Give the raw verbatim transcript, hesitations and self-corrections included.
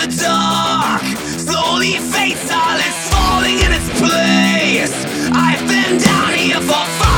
the dark. Slowly fades, silence falling in its place. I've been down here for five